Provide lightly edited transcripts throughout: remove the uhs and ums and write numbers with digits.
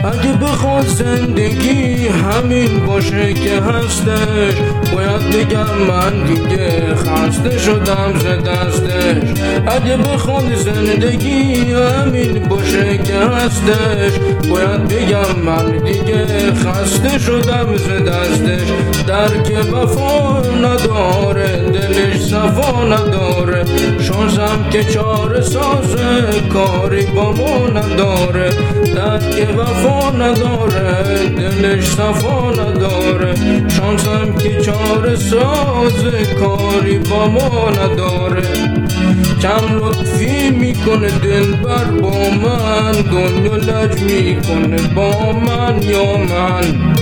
اگه بخواد زندگی همین باشه که هستش، باید بگم من دیگه خسته شدم ز دستش. اگه بخواد زندگی همین باشه که هستش، باید بگم من دیگه خسته شدم ز دستش. درک وفا نداره، دلش صفا نداره، شانسم که چاره سازه کاری با ما نداره. درک وفا نداره، دلش صفا نداره، شانسم که چاره سازه کاری با ما نداره. کم لطفی میکنه دلبر با من، دنیا لج میکنه با من یا من.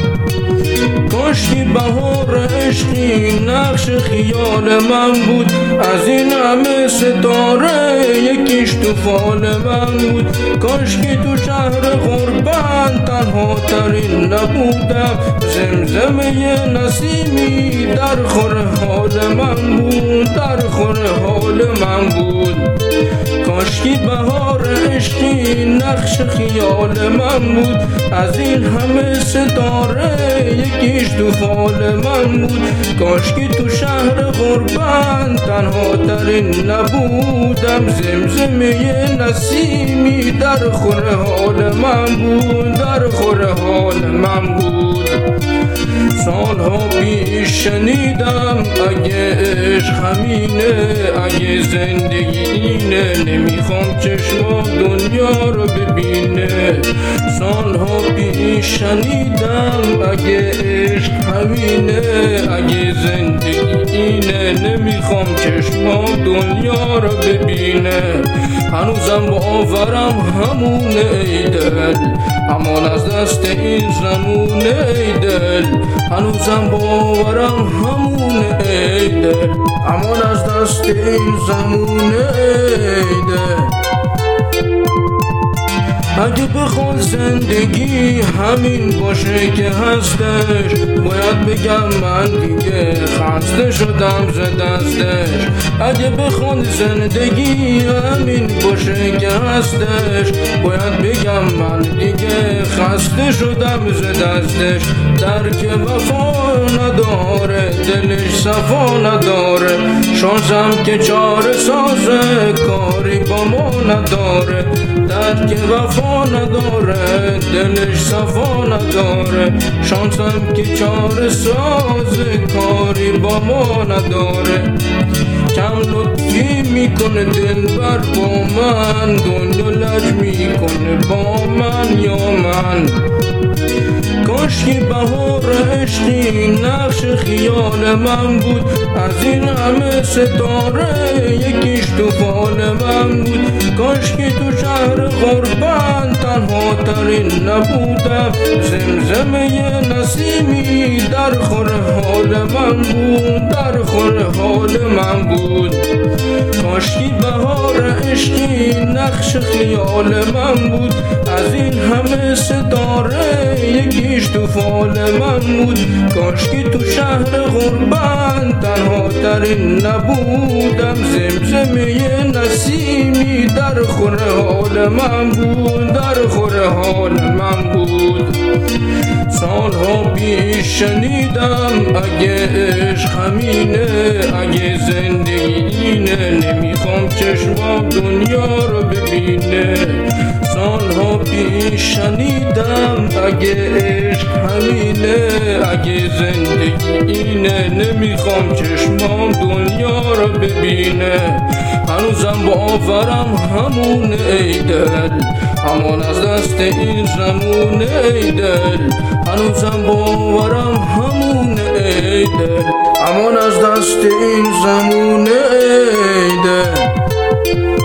کاشکی بهار عشقی نقش خیال من بود، از این همه ستاره یکیش تو فال من بود. کاشکی تو شهر غربت تنها ترین نبودم، زمزمه نسیمی در خور حال من بود، در خور حال من بود. کاشکی بهار عشقی نقش خیال من بود، از این همه ستاره یکیش تو فال من بود. کاشکی تو شهر غربت تنها ترین نبودم، زمزمه نسیمی در خور حال من بود، در خور حال من بود. سالها پیش شنیدم اگه عشق همینه، اگه زندگی اینه، نمیخوام چشمام دنیا رو ببینه. سالها پیش شنیدم اگه عشق همینه، اگه زندگی اینه، نمیخوام چشمام دنیا رو ببینه. هنوزم باورم همونه ای دل، امان از دست این زمونه ای دل. هنوزم باورم همونه ای دل، امان از دست این زمونه ای دل. اگه بخواد زندگی همین باشه که هستش، باید بگم من دیگه خسته شدم ز دستش. اگه بخواد زندگی همین باشه که هستش، باید بگم من دیگه خسته شدم ز دستش. درک وفا نداره، دلش صفا نداره، شانسم که چاره سازه کاری با ما نداره. درک وفا نداره، دلش صفا نداره، شانسم که چاره سازه کاری با ما نداره. کم لطفی میکنه دلبر با من، دنیا لج میکنه با من یا من. کاشکی بهار عشقی نقش خیال من بود، از این همه ستاره یکیش تو فال من بود. کاشکی تو شهر غربت تنها ترین نبودم، زمزمه نسیمی در خور حال من بود، در خور حال من بود. کاشکی بهار عشقی نقش خیال من بود، از این همه ستاره یکیش تو فال من بود. کاشکی تو شهر غربت تنها ترین نبودم، زمزمه نسیمی در خور حال من بود، در خور حال من بود. سالها پیش شنیدم اگه عشق همینه، اگه زندگی اینه، نمیخوام چشمام دنیا رو ببینه. سالها پیش شنیدم اگه عشق همینه، اگه زندگی اینه، نمیخوام چشمام دنیا رو ببینه. هنوزم باورم همونه ای دل، امان از دست این زمونه ای دل. هنوزم باورم همونه ای دل، امان از دست این زمونه ای دل.